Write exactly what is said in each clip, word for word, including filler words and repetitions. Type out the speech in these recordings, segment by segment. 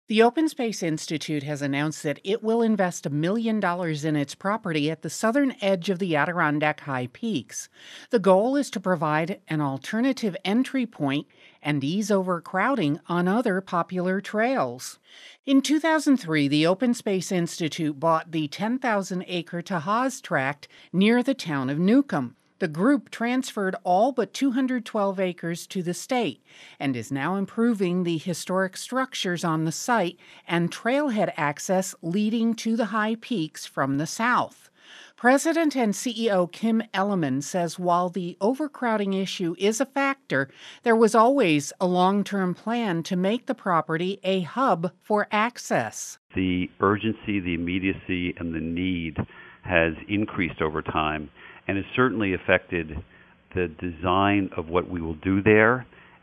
The Open Space Institute has announced that it will invest a million dollars in its property at the southern edge of the Adirondack High Peaks. The goal is to provide an alternative entry point and ease overcrowding on other popular trails. In two thousand three, the Open Space Institute bought the ten thousand acre Tahaz Tract near the town of Newcomb. The group transferred all but two hundred twelve acres to the state and is now improving the historic structures on the site and trailhead access leading to the high peaks from the south. President and C E O Kim Elliman says while the overcrowding issue is a factor, there was always a long-term plan to make the property a hub for access. The urgency, the immediacy, and the need has increased over time, and has certainly affected the design of what we will do there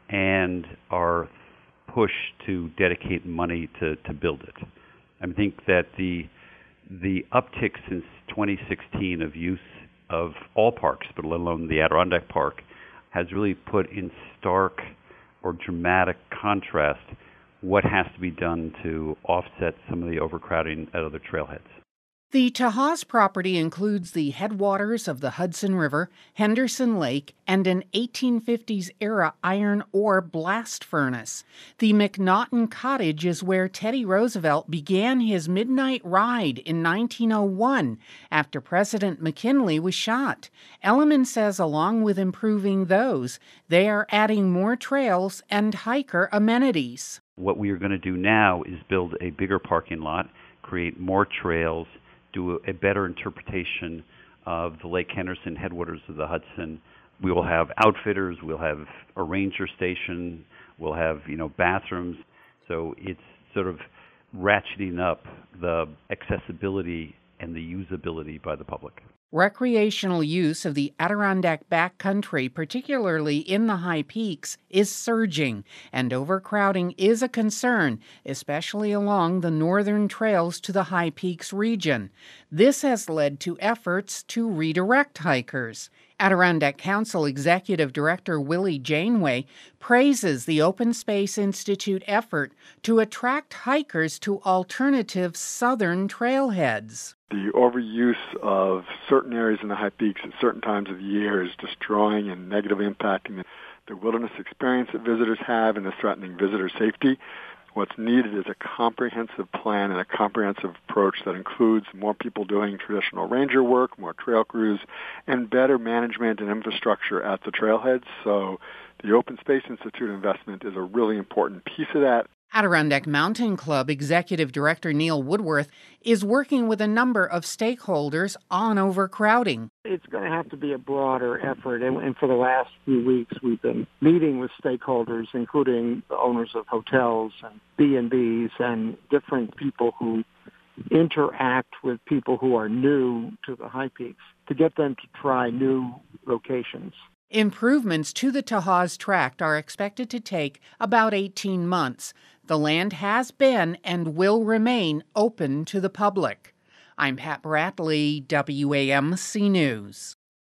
and our push to dedicate money to, to build it. I think that the the uptick since twenty sixteen of use of all parks, but let alone the Adirondack Park, has really put in stark or dramatic contrast what has to be done to offset some of the overcrowding at other trailheads. The Tahaz property includes the headwaters of the Hudson River, Henderson Lake, and an eighteen fifties-era iron ore blast furnace. The McNaughton Cottage is where Teddy Roosevelt began his midnight ride in nineteen oh one after President McKinley was shot. Elliman says along with improving those, they are adding more trails and hiker amenities. What we are going to do now is build a bigger parking lot, create more trails, do a better interpretation of the Lake Henderson headwaters of the Hudson. We will have outfitters, we'll have a ranger station, we'll have, you know, bathrooms. So it's sort of ratcheting up the accessibility and the usability by the public. Recreational use of the Adirondack backcountry, particularly in the high peaks, is surging, and overcrowding is a concern, especially along the northern trails to the high peaks region. This has led to efforts to redirect hikers. Adirondack Council Executive Director Willie Janeway praises the Open Space Institute effort to attract hikers to alternative southern trailheads. The overuse of certain areas in the high peaks at certain times of the year is destroying and negatively impacting the, the wilderness experience that visitors have and is threatening visitor safety. What's needed is a comprehensive plan and a comprehensive approach that includes more people doing traditional ranger work, more trail crews, and better management and infrastructure at the trailheads. So the Open Space Institute investment is a really important piece of that. Adirondack Mountain Club Executive Director Neil Woodworth is working with a number of stakeholders on overcrowding. It's going to have to be a broader effort, and, and for the last few weeks we've been meeting with stakeholders, including the owners of hotels and B and Bs and different people who interact with people who are new to the high peaks, to get them to try new locations. Improvements to the Tahaz Tract are expected to take about eighteen months. The land has been and will remain open to the public. I'm Pat Bradley, W A M C News.